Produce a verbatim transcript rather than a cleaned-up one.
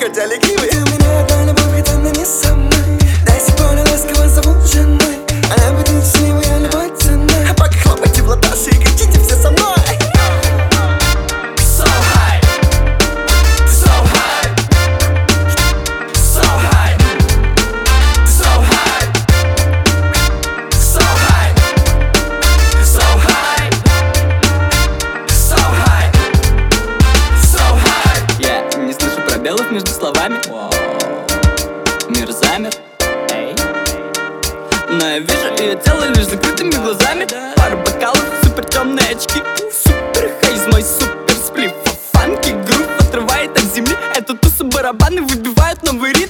хотя ленивый. Ты у меня одна любовь, хотя она не со мной. До сих пор ласково зовут женой. Она будет счастливой любой ценой. Пока хлопайте в ладоши и кричите все со мной. So high, so high, so high, so high, so high, so high, so high, so high. Я не слышу пробелов между словами. Мир замер. Эй. Но я вижу ее тело лишь закрытыми глазами. Пара бокалов, супер темные очки. Супер хейз, мой супер сплив. Фанки грув отрывает от земли. Это тусы барабаны выбивают новый ритм.